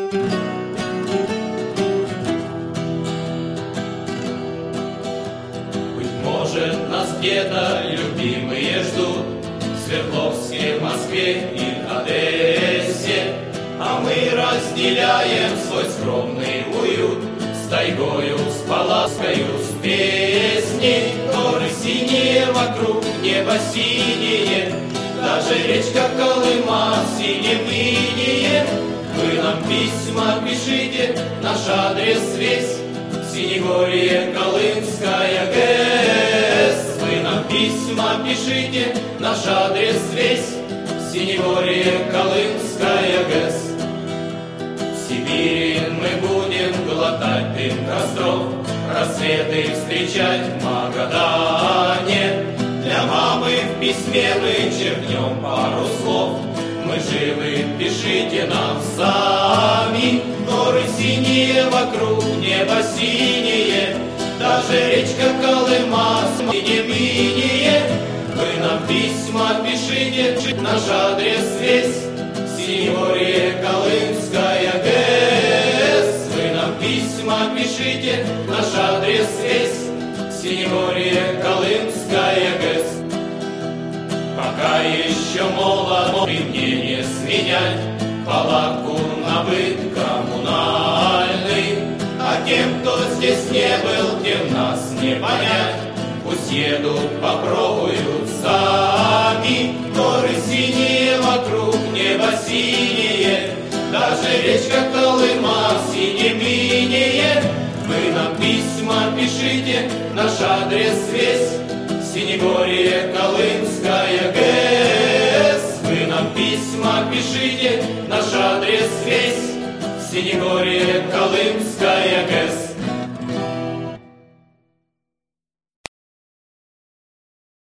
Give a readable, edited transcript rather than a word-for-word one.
Быть может, нас где-то любимые ждут в Свердловске, Москве и Одессе, а мы разделяем свой скромный уют с тайгою, с Паласкою, с песней. Горы синие вокруг, небо синее, даже речка Колыма в синем инее. Вы нам письма пишите, наш адрес весь Синегорье, Колымская ГЭС. Вы нам письма пишите, наш адрес весь Синегорье, Колымская ГЭС. В Сибири мы будем глотать дым костров, рассветы встречать в Магадане. Для мамы в письме мы черкнем пару слов: мы живы, пишите нам сами. Горы синие вокруг, небо синее, даже речка Колыма в синем инее. Вы нам письма пишите, наш адрес весь Синегорье, Колымская ГЭС. Вы нам письма пишите, наш адрес весь Синегорье, Колымская ГЭС. Пока еще молод, при мне не сменять палатку на быт коммунальный, а тем, кто здесь не был, тем нас не понять. Пусть едут, попробуют сами. Горы синие вокруг, небо синее, даже речка Колыма в синем инее. Вы нам письма пишите, наш адрес весь Синегорье, Колымская ГЭС. Вы нам письма пишите, наш адрес весь Синегорье, Колымская ГЭС.